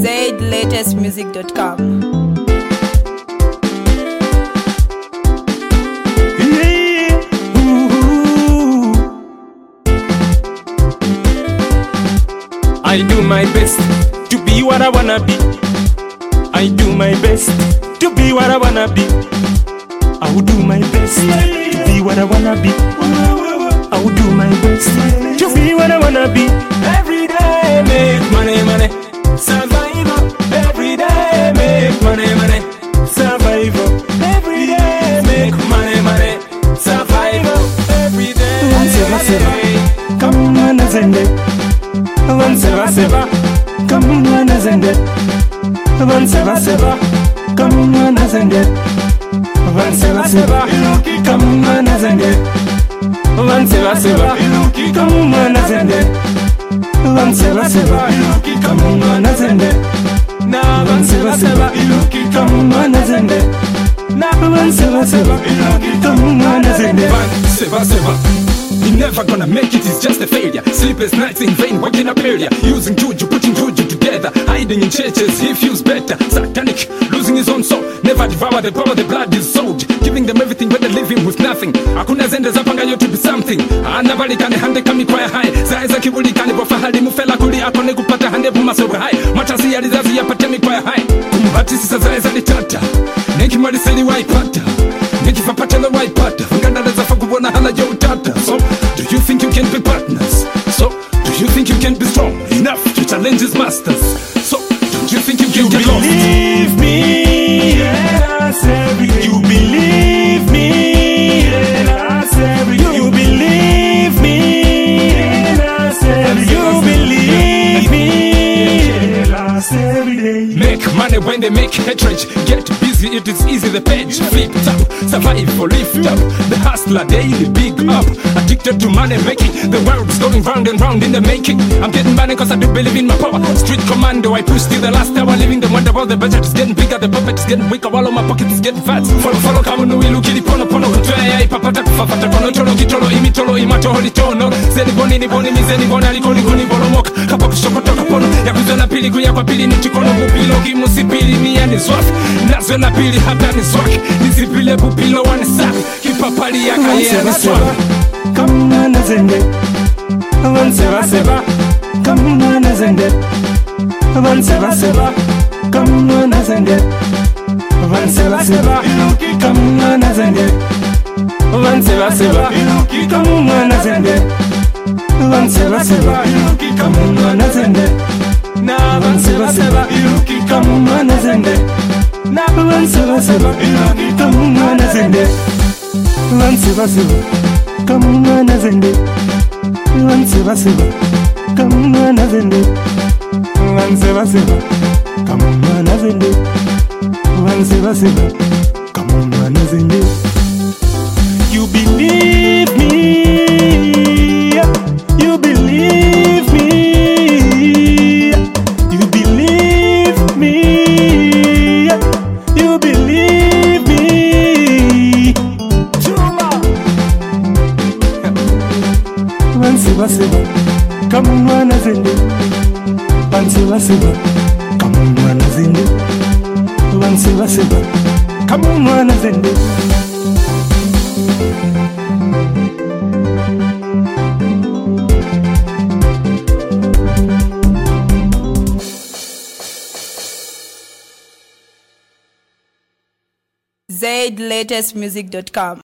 ZLatestmusic.com. I do my best to be what I wanna be. I do my best to be what I wanna be. I will do my best to be what I wanna be. I will do my best to be what I wanna be. Every day make money, money, survival. Every day make money, money, survival. Every day make money, money, survival. Every day. Come on, Zende. One seva seva, come on Zende. One seva seva, come on Zende. One seva seva, come on Zende. One seva seva, come on Zende. One seva seva, come on Zende. Na one seva seva, come on Zende. Na one seva seva, come on Zende. One seva seva. You're never gonna make it, it's just a failure. Sleepless nights in vain, waking up earlier. Using juju, putting juju together. Hiding in churches, he feels better. Satanic, losing his own soul. Never devour the power, the blood is sold. Giving them everything but they're living with nothing. Hakuna zende zapanga yo to be something. Anabali kane hande kami kwa high. Zaiza kibuli kane bofa hali mufela kuli akone kupata hande puma sobe high. Matasi ya lizazi ya patemi kwa high. Kumuhati sisa zaiza litata. Neki mwali seli waipata. Neki fapatele waipata. Nganda leza fakubona hala yo utata. So, do you think you can be partners? So, do you think you can be strong enough to challenge his masters? So, don't you think you can get lost? You believe me, yes, every day. You believe me, yes, every day. You believe me, yes, every day. You believe me, yes, every day. Make money when they make hatred. Get busy, it is easy, the page flipped up. Survive or lift up. The hustler daily big up. Addicted to money making. The world's going round and round in the making. I'm getting money cause I do believe in my power. Street commando, I push till the last hour. Living the wonder while the budget is getting bigger. The puppet is getting weaker while my pocket is getting fat. Follow kama nuilu kilipono pono. Kutuea ipapata kufafata kono. Tolo kitolo imitolo imato holi tono. Zeni boni ni boni mizeni boni alikoni koni bolomoka. Kapa kushokotoka pono. Ya kuzona pili kuya kwa pili ni chikono. Bupilo kimusipili miya ni zwafi. Nazo na pili hata ni zwaki. Nizipile bupilo wani safi. Kipapali ya kaya ni swami. Come on Zende. One seva seva. Come on Zende. One seva seva. Come on Zende. One seva seva. Come on Zende. One seva seva. Come on Zende. One seva seva. Come on Zende. Na one seva seva. Come on Zende. Na one seva seva. Come on Zende. One seva seva. Come on Zende. One seva seva. Come on Zende. One seva seva. Come on Zende. One seva seva. Come on Zende. You believe me. You believe me. You believe me. You believe me. One seva seva. Come on Zende. One seva seva. Come on Zende. One seva seva. Come on Zende. ZLatestmusic.com.